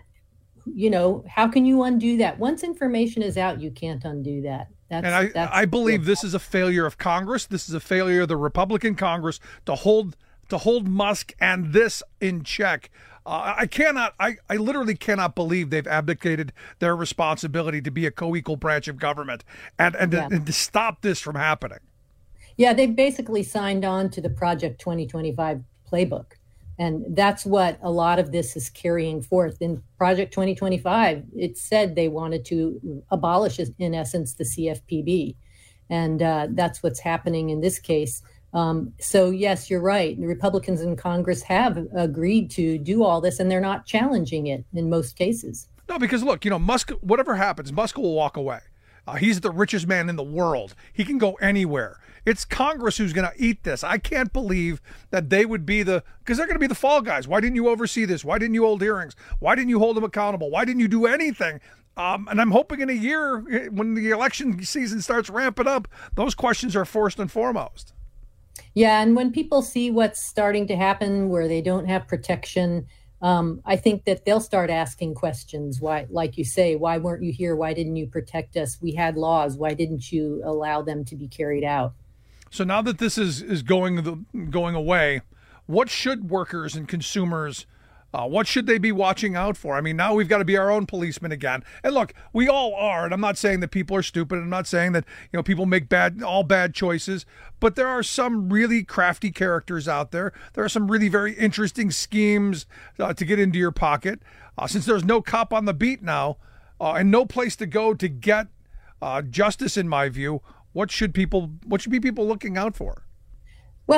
How can you undo that? Once information is out, you can't undo that. I believe this is a failure of Congress. This is a failure of the Republican Congress to hold Musk and this in check. I literally cannot believe they've abdicated their responsibility to be a co-equal branch of government and to stop this from happening. Yeah, they basically signed on to the Project 2025 playbook. And that's what a lot of this is carrying forth. In Project 2025, it said they wanted to abolish, in essence, the CFPB. And that's what's happening in this case. So, yes, you're right. The Republicans in Congress have agreed to do all this, and they're not challenging it in most cases. No, because, look, Musk, whatever happens, Musk will walk away. He's the richest man in the world. He can go anywhere. It's Congress who's going to eat this. I can't believe that they would be because they're going to be the fall guys. Why didn't you oversee this? Why didn't you hold hearings? Why didn't you hold them accountable? Why didn't you do anything? And I'm hoping in a year, when the election season starts ramping up, those questions are first and foremost. Yeah, and when people see what's starting to happen where they don't have protection, I think that they'll start asking questions. Why, like you say, why weren't you here? Why didn't you protect us? We had laws. Why didn't you allow them to be carried out? So now that this is going away, what should workers and consumers, what should they be watching out for? I mean, now we've got to be our own policemen again. And look, we all are. And I'm not saying that people are stupid. I'm not saying that people make bad choices. But there are some really crafty characters out there. There are some really very interesting schemes to get into your pocket. Since there's no cop on the beat now, and no place to go to get justice, in my view, what should be people looking out for? Well,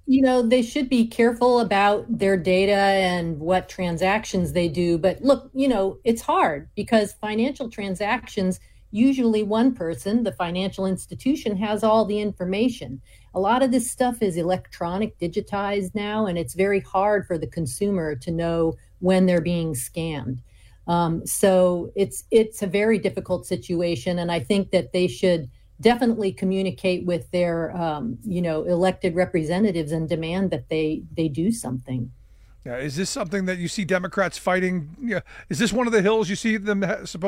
they should be careful about their data and what transactions they do. But look, it's hard because financial transactions, usually one person, the financial institution, has all the information. A lot of this stuff is electronic, digitized now, and it's very hard for the consumer to know when they're being scammed. So it's a very difficult situation, and I think that they should definitely communicate with their elected representatives and demand that they do something. Yeah, is this something that you see Democrats fighting? Yeah, is this one of the hills you see them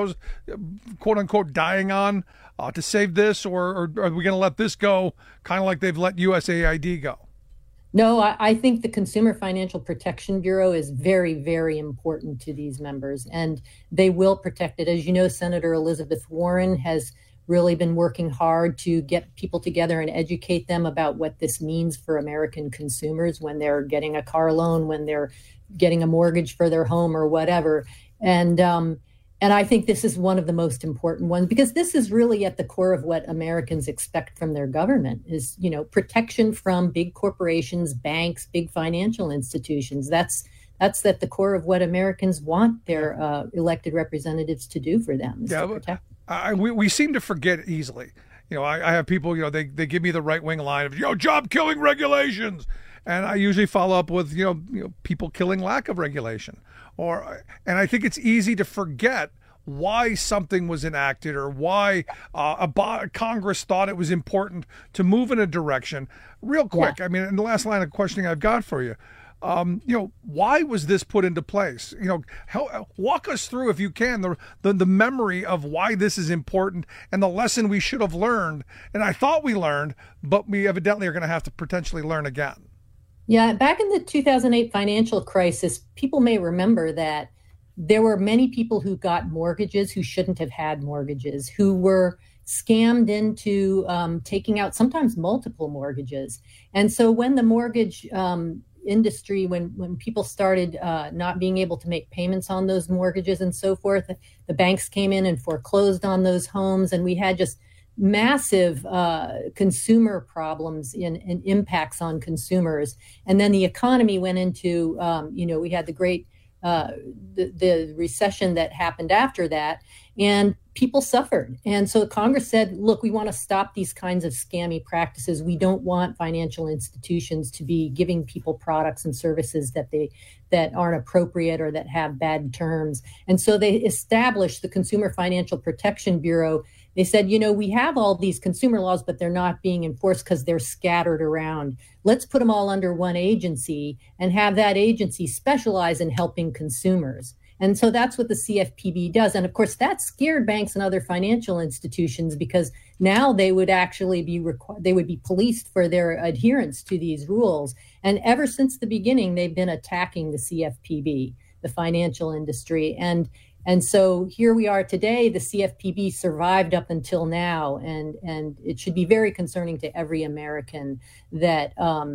quote unquote dying on to save this, or are we going to let this go, kind of like they've let USAID go? No, I think the Consumer Financial Protection Bureau is very, very important to these members, and they will protect it. As you know, Senator Elizabeth Warren has really been working hard to get people together and educate them about what this means for American consumers when they're getting a car loan, when they're getting a mortgage for their home or whatever. And I think this is one of the most important ones, because this is really at the core of what Americans expect from their government is, protection from big corporations, banks, big financial institutions. That's at the core of what Americans want their elected representatives to do for them. Yeah, to protect. We seem to forget easily. I have people, they give me the right-wing line of, job-killing regulations. And I usually follow up with, people killing lack of regulation. And I think it's easy to forget why something was enacted or why Congress thought it was important to move in a direction. Real quick, yeah. I mean, in the last line of questioning I've got for you, why was this put into place? Walk us through, if you can, the memory of why this is important and the lesson we should have learned. And I thought we learned, but we evidently are going to have to potentially learn again. Yeah, back in the 2008 financial crisis, people may remember that there were many people who got mortgages who shouldn't have had mortgages, who were scammed into taking out sometimes multiple mortgages. And so when the mortgage industry, when people started not being able to make payments on those mortgages and so forth, the banks came in and foreclosed on those homes, and we had just massive consumer problems and impacts on consumers. And then the economy went into, we had the great the recession that happened after that, and people suffered. And so Congress said, look, we want to stop these kinds of scammy practices. We don't want financial institutions to be giving people products and services that aren't appropriate or that have bad terms. And so they established the Consumer Financial Protection Bureau. They said, we have all these consumer laws, but they're not being enforced because they're scattered around. Let's put them all under one agency and have that agency specialize in helping consumers. And so that's what the CFPB does. And of course, that scared banks and other financial institutions, because now they would actually be policed for their adherence to these rules. And ever since the beginning, they've been attacking the CFPB, the financial industry. And so here we are today. The CFPB survived up until now, and it should be very concerning to every American that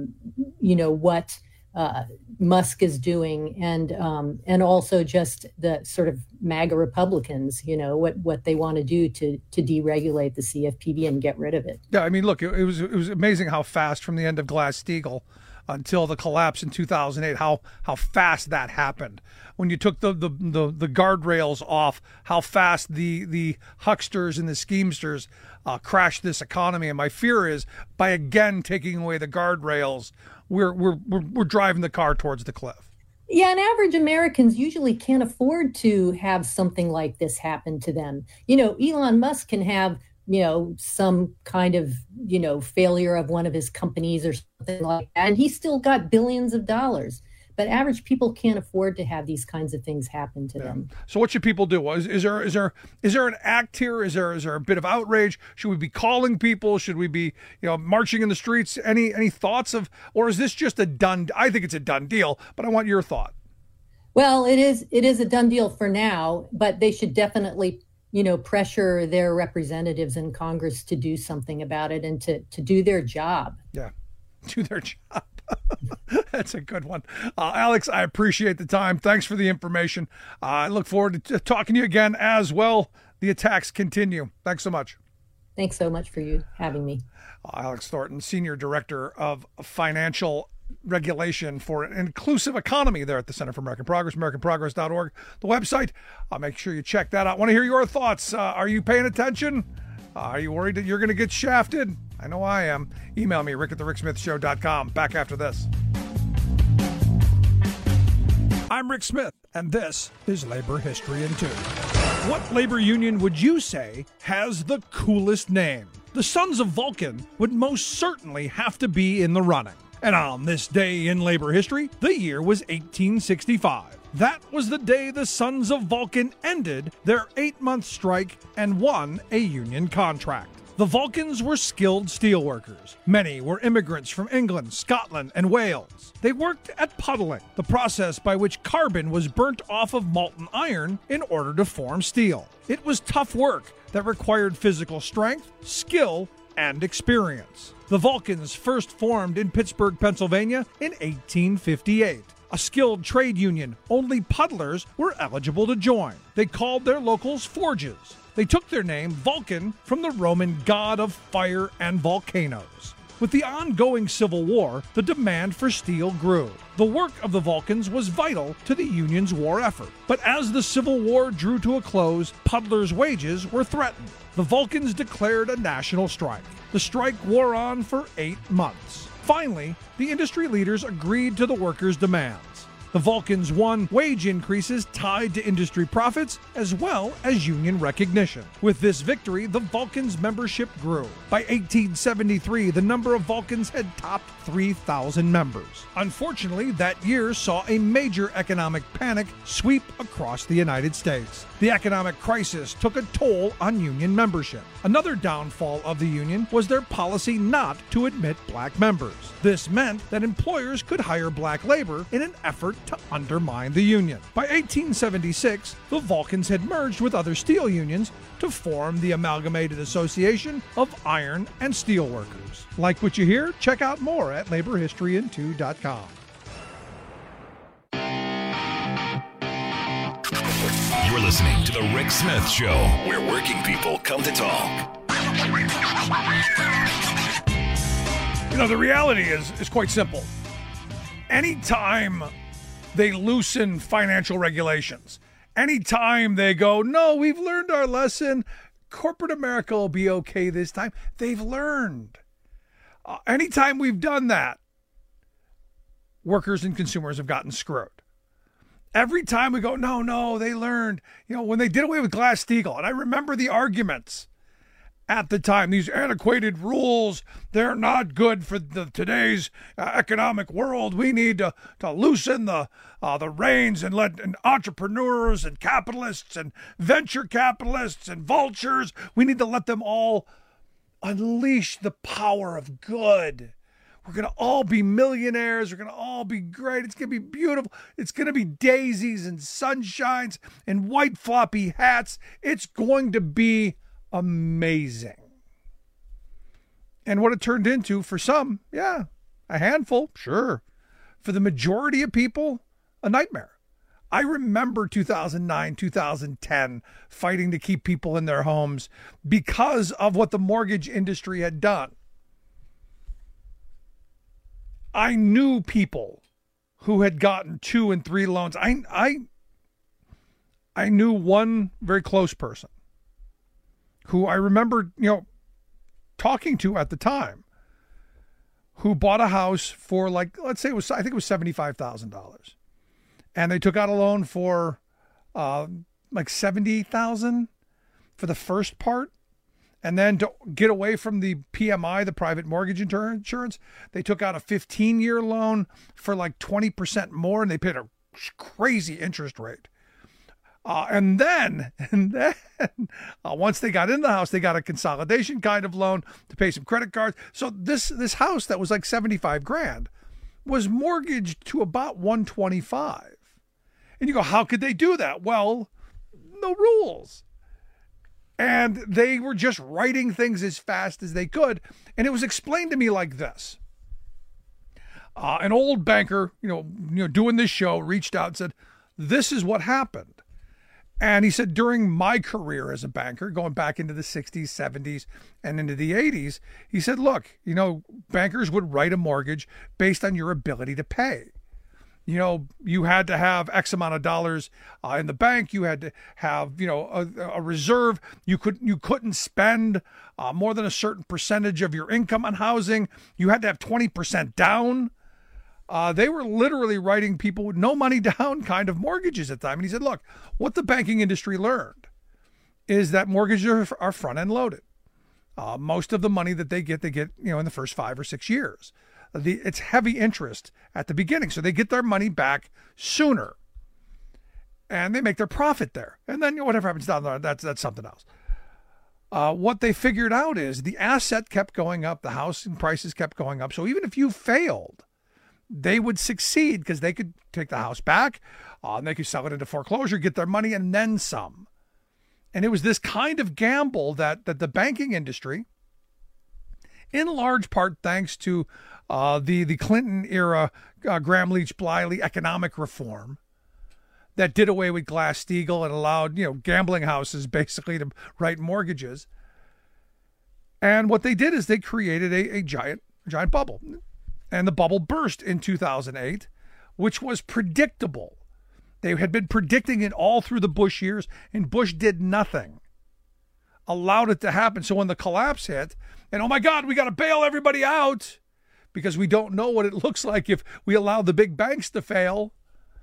what Musk is doing, and also just the sort of MAGA Republicans, what they want to do to deregulate the CFPB and get rid of it. Yeah, I mean, look, it was amazing how fast from the end of Glass-Steagall until the collapse in 2008, how fast that happened. When you took the guardrails off, how fast the hucksters and the schemesters crashed this economy. And my fear is, by again taking away the guardrails, we're driving the car towards the cliff. Yeah, and average Americans usually can't afford to have something like this happen to them. Elon Musk can have some kind of, failure of one of his companies or something like that, and he's still got billions of dollars. But average people can't afford to have these kinds of things happen to them. So what should people do? Is there an act here? Is there a bit of outrage? Should we be calling people? Should we be marching in the streets? Any thoughts of, or is this just a done? I think it's a done deal, but I want your thought. Well, it is a done deal for now, but they should definitely pressure their representatives in Congress to do something about it and to do their job. Yeah, do their job. That's a good one. Alex, I appreciate the time. Thanks for the information. I look forward to talking to you again as well. The attacks continue. Thanks so much. Thanks so much for you having me. Alex Thornton, Senior Director of Financial Regulation for an Inclusive Economy there at the Center for American Progress, AmericanProgress.org, the website. Make sure you check that out. Want to hear your thoughts. Are you paying attention? Are you worried that you're going to get shafted? I know I am. Email me, rick@thericksmithshow.com. Back after this. I'm Rick Smith, and this is Labor History in 2. What labor union would you say has the coolest name? The Sons of Vulcan would most certainly have to be in the running. And on this day in labor history, the year was 1865. That was the day the Sons of Vulcan ended their 8-month strike and won a union contract. The Vulcans were skilled steelworkers. Many were immigrants from England, Scotland, and Wales. They worked at puddling, the process by which carbon was burnt off of molten iron in order to form steel. It was tough work that required physical strength, skill, and experience. The Vulcans first formed in Pittsburgh, Pennsylvania in 1858. A skilled trade union, only puddlers were eligible to join. They called their locals forges. They took their name, Vulcan, from the Roman god of fire and volcanoes. With the ongoing Civil War, the demand for steel grew. The work of the Vulcans was vital to the Union's war effort. But as the Civil War drew to a close, puddlers' wages were threatened. The Vulcans declared a national strike. The strike wore on for 8 months. Finally, the industry leaders agreed to the workers' demands. The Vulcans won wage increases tied to industry profits as well as union recognition. With this victory, the Vulcans' membership grew. By 1873, the number of Vulcans had topped 3,000 members. Unfortunately, that year saw a major economic panic sweep across the United States. The economic crisis took a toll on union membership. Another downfall of the union was their policy not to admit black members. This meant that employers could hire black labor in an effort to undermine the union. By 1876, the Vulcans had merged with other steel unions to form the Amalgamated Association of Iron and Steel Workers. Like what you hear? Check out more at laborhistoryin2.com. You're listening to The Rick Smith Show, where working people come to talk. You know, the reality is quite simple. Anytime they loosen financial regulations, anytime they go, no, we've learned our lesson, corporate America will be okay this time, they've learned. Anytime we've done that, workers and consumers have gotten screwed. Every time we go, no, they learned. You know, when they did away with Glass-Steagall, and I remember the arguments at the time, these antiquated rules, they're not good for today's economic world. We need to loosen the reins and let entrepreneurs and capitalists and venture capitalists and vultures, we need to let them all unleash the power of good. We're going to all be millionaires. We're going to all be great. It's going to be beautiful. It's going to be daisies and sunshines and white floppy hats. It's going to be amazing. And what it turned into for some, yeah, a handful, sure. For the majority of people, a nightmare. I remember 2009, 2010 fighting to keep people in their homes because of what the mortgage industry had done. I knew people who had gotten 2 and 3 loans. I knew one very close person who I remember, talking to at the time, who bought a house for I think it was $75,000. And they took out a loan for $70,000 for the first part. And then to get away from the PMI, the private mortgage insurance, they took out a 15-year loan for 20% more, and they paid a crazy interest rate. And then once they got in the house, they got a consolidation kind of loan to pay some credit cards. So this house that was $75,000 was mortgaged to about $125,000. And you go, how could they do that? Well, no rules. And they were just writing things as fast as they could. And it was explained to me like this. An old banker, doing this show, reached out and said, this is what happened. And he said, during my career as a banker, going back into the 60s, 70s, and into the 80s, he said, look, bankers would write a mortgage based on your ability to pay. You had to have X amount of dollars in the bank. You had to have, a reserve. You couldn't spend more than a certain percentage of your income on housing. You had to have 20% down. They were literally writing people with no money down kind of mortgages at the time. And he said, look, what the banking industry learned is that mortgages are front end loaded. Most of the money that they get, in the first 5 or 6 years. It's heavy interest at the beginning. So they get their money back sooner and they make their profit there. And then whatever happens down there, that's something else. What they figured out is the asset kept going up. The housing prices kept going up. So even if you failed, they would succeed because they could take the house back, and they could sell it into foreclosure, get their money, and then some. And it was this kind of gamble that the banking industry, in large part thanks to the Clinton era Graham Leach Bliley economic reform, that did away with Glass-Steagall and allowed gambling houses basically to write mortgages. And what they did is they created a giant bubble. And the bubble burst in 2008, which was predictable. They had been predicting it all through the Bush years, and Bush did nothing. Allowed it to happen. So when the collapse hit, and oh my God, we got to bail everybody out because we don't know what it looks like if we allow the big banks to fail.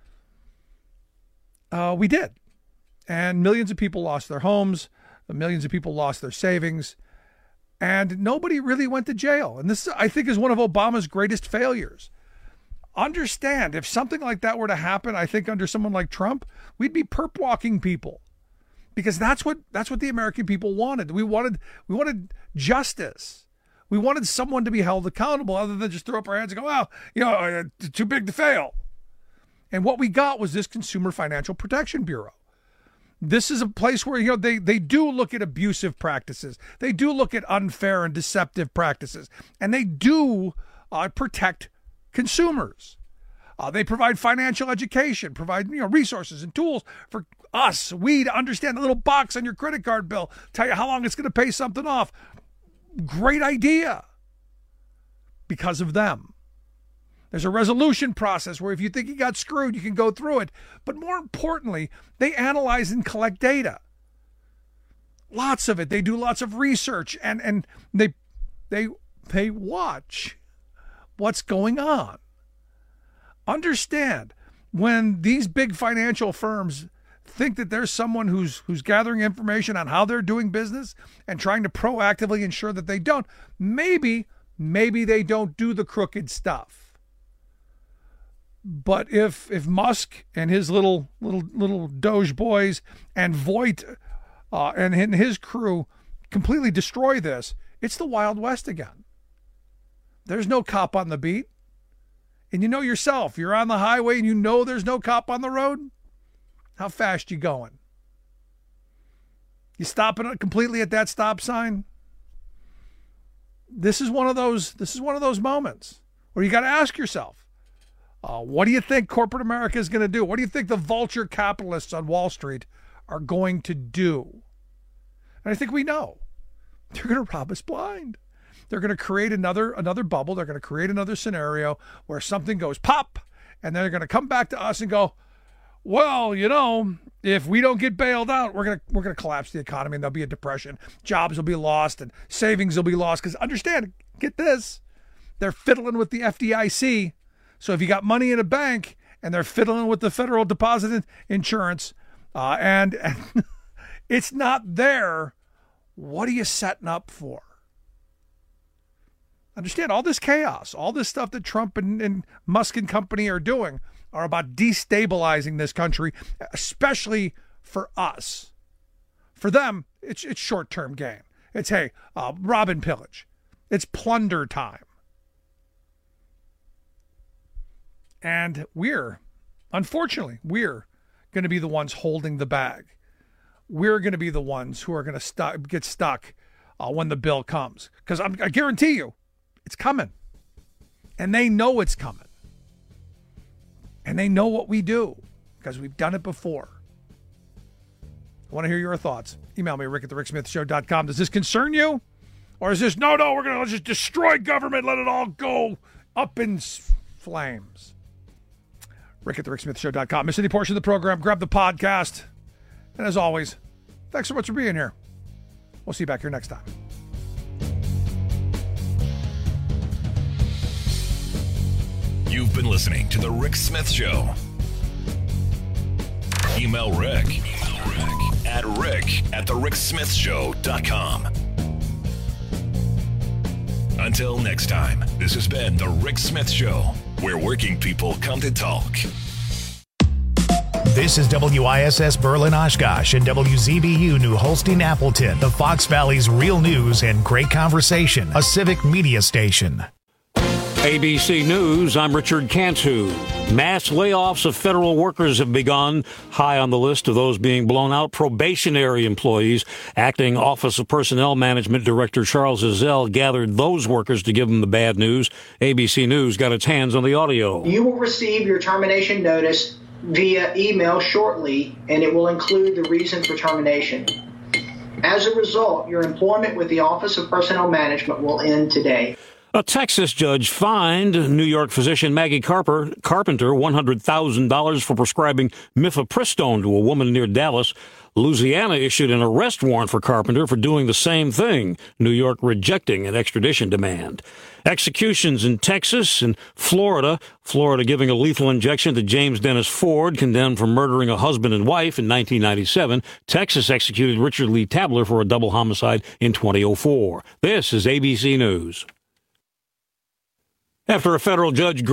We did. And millions of people lost their homes. Millions of people lost their savings. And nobody really went to jail. And this, I think, is one of Obama's greatest failures. Understand, if something like that were to happen, I think under someone like Trump, we'd be perp walking people. Because that's what the American people wanted. We wanted justice. We wanted someone to be held accountable other than just throw up our hands and go, too big to fail. And what we got was this Consumer Financial Protection Bureau. This is a place where, they do look at abusive practices. They do look at unfair and deceptive practices. And they do protect consumers. They provide financial education, provide resources and tools for we to understand the little box on your credit card bill, tell you how long it's going to pay something off. Great idea. Because of them. There's a resolution process where if you think you got screwed, you can go through it. But more importantly, they analyze and collect data. Lots of it. They do lots of research and they watch what's going on. Understand, when these big financial firms think that there's someone who's gathering information on how they're doing business and trying to proactively ensure that they don't, maybe they don't do the crooked stuff. But if Musk and his little Doge boys and Voight and his crew completely destroy this, it's the Wild West again. There's no cop on the beat. And you know yourself, you're on the highway and you know there's no cop on the road. How fast you going? You stopping completely at that stop sign? This is one of those moments where you got to ask yourself, what do you think corporate America is going to do? What do you think the vulture capitalists on Wall Street are going to do? And I think we know. They're going to rob us blind. They're going to create another bubble. They're going to create another scenario where something goes pop, and then they're going to come back to us and go, well, if we don't get bailed out, we're going to collapse the economy, and there'll be a depression. Jobs will be lost, and savings will be lost. Because understand, get this, they're fiddling with the FDIC. So if you got money in a bank and they're fiddling with the Federal Deposit Insurance, and it's not there, what are you setting up for? Understand, all this chaos, all this stuff that Trump and Musk and company are doing are about destabilizing this country, especially for us. For them, it's short-term gain. It's, hey, rob and pillage. It's plunder time. And unfortunately, we're going to be the ones holding the bag. We're going to be the ones who are going to get stuck when the bill comes. Because I guarantee you, it's coming. And they know it's coming. And they know what we do because we've done it before. I want to hear your thoughts. Email me, rick@thericksmithshow.com. Does this concern you? Or is this, no, we're going to just destroy government, let it all go up in flames? rick@thericksmithshow.com. Miss any portion of the program, grab the podcast. And as always, thanks so much for being here. We'll see you back here next time. You've been listening to The Rick Smith Show. Email Rick at rick@thericksmithshow.com. Until next time, this has been The Rick Smith Show, where working people come to talk. This is WISS Berlin Oshkosh and WZBU New Holstein Appleton, the Fox Valley's real news and great conversation, a civic media station. ABC News, I'm Richard Cantu. Mass layoffs of federal workers have begun. High on the list of those being blown out, probationary employees. Acting Office of Personnel Management Director Charles Ezell gathered those workers to give them the bad news. ABC News got its hands on the audio. You will receive your termination notice via email shortly, and it will include the reason for termination. As a result, your employment with the Office of Personnel Management will end today. A Texas judge fined New York physician Maggie Carpenter $100,000 for prescribing mifepristone to a woman near Dallas. Louisiana issued an arrest warrant for Carpenter for doing the same thing, New York rejecting an extradition demand. Executions in Texas and Florida. Florida giving a lethal injection to James Dennis Ford, condemned for murdering a husband and wife in 1997. Texas executed Richard Lee Tabler for a double homicide in 2004. This is ABC News. After a federal judge